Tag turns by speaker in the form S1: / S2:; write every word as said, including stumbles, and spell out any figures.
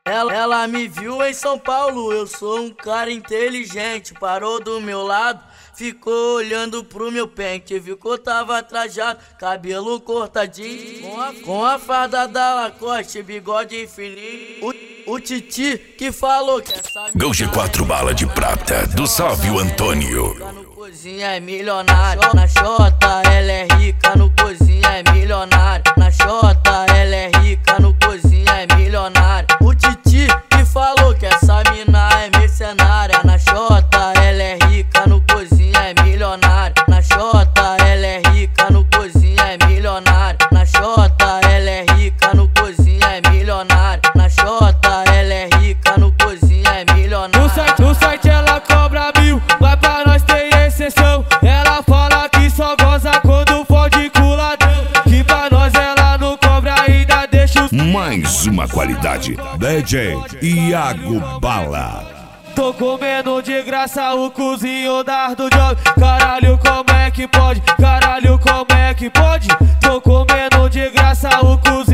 S1: Ela, ela me viu em São Paulo, eu sou um cara inteligente. Parou do meu lado, ficou olhando pro meu pente. Viu que eu tava trajado, cabelo cortadinho, com a, com a farda da Lacoste, bigode infinito. O, o Titi que falou que essa
S2: Gol G quatro bala de prata do Sávio Antônio.
S1: No cozinha é milionário, na Xota ela é rica, no cozinha é milionário. Na Xota ela é rica, no cozinha é milionário. O Titi que falou que essa mina é mercenária. Na Xota ela é rica, no cozinha é milionário. Na Xota ela é rica, no cozinha é milionário. Na Xota ela é rica, no cozinha é milionário. Na Xota ela é rica, no cozinha é milionário.
S3: No site, no site ela cobra mil, mas pra nós tem exceção. Ela fala que só goza quando fode culadão, que pra nós ela não cobra, ainda deixa os...
S2: Mais uma qualidade, D J Iago Bala.
S3: Tô comendo de graça o cozinho das do job. Caralho, como é que pode? Caralho, como é que pode? Tô comendo de graça o cozinho